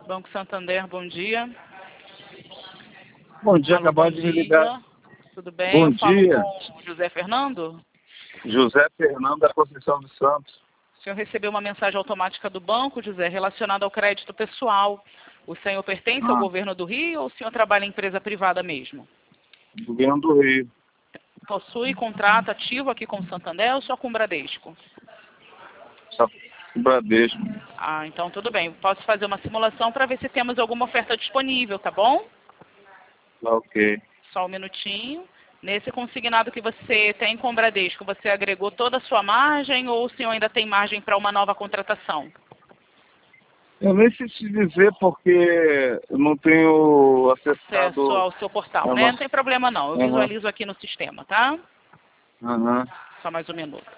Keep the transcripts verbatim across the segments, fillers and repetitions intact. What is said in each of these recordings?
Banco Santander, bom dia. Bom dia, Alô, acabou bom de me ligar. dia. Tudo bem? Bom Eu falo dia. com o José Fernando. José Fernando da Conceição dos Santos. O senhor recebeu uma mensagem automática do banco, José, relacionada ao crédito pessoal. O senhor pertence ao Ah, governo do Rio ou o senhor trabalha em empresa privada mesmo? governo do Rio. Possui contrato ativo aqui com o Santander ou só com o Bradesco? Só Bradesco. Ah, então tudo bem. Posso fazer uma simulação para ver se temos alguma oferta disponível, tá bom? Tá ok. Só um minutinho. Nesse consignado que você tem com o Bradesco, você agregou toda a sua margem ou o senhor ainda tem margem para uma nova contratação? Eu nem sei te dizer porque eu não tenho Acesso acessado. ao seu portal, a né? ma- Não tem problema não. Eu Aham. visualizo aqui no sistema, tá? Aham. Só mais um minuto.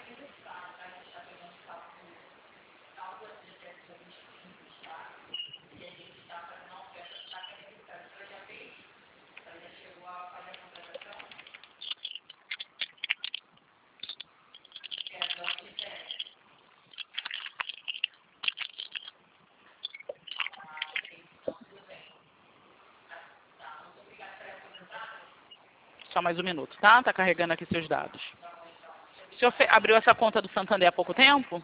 Só mais um minuto, tá? Tá carregando aqui seus dados. O senhor fe- abriu essa conta do Santander há pouco tempo?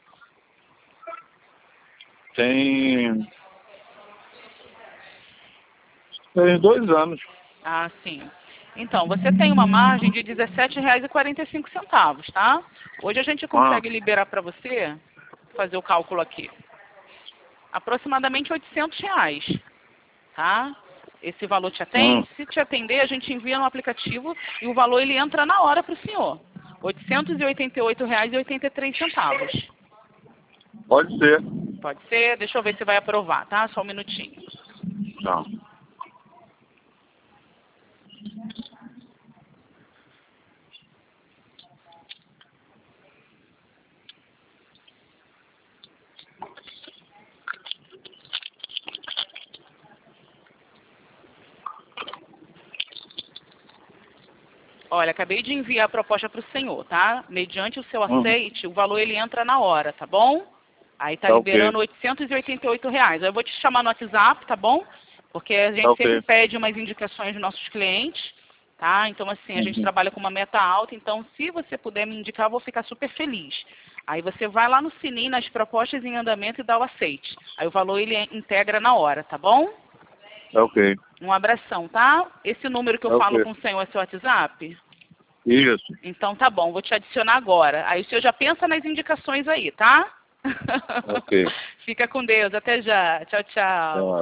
Tem. Tem dois anos. Ah, sim. Então, você tem uma margem de dezessete reais e quarenta e cinco centavos, tá? Hoje a gente Ah, consegue liberar para você, fazer o cálculo aqui, aproximadamente oitocentos reais, tá? Esse valor te hum. atende? Se te atender, a gente envia no aplicativo e o valor ele entra na hora para o senhor. oitocentos e oitenta e oito reais e oitenta e três centavos. Pode ser. Pode ser? Deixa eu ver se vai aprovar, tá? Só um minutinho. Não. Olha, acabei de enviar a proposta para o senhor, tá? Mediante o seu Uhum. aceite, o valor ele entra na hora, tá bom? Aí tá Tá liberando ok. oitocentos e oitenta e oito reais. Eu vou te chamar no WhatsApp, tá bom? Porque a gente Tá sempre ok. pede umas indicações dos nossos clientes, tá? Então, assim, a gente Uhum. trabalha com uma meta alta, então se você puder me indicar, eu vou ficar super feliz. Aí você vai lá no sininho, nas propostas em andamento e dá o aceite. Aí o valor ele integra na hora, tá bom? Tá ok. Um abração, tá? Esse número que eu Tá falo ok. com o senhor é seu WhatsApp? Isso. Então tá bom, vou te adicionar agora. Aí o senhor já pensa nas indicações aí, tá? Ok. Fica com Deus, até já. Tchau, tchau. Tá.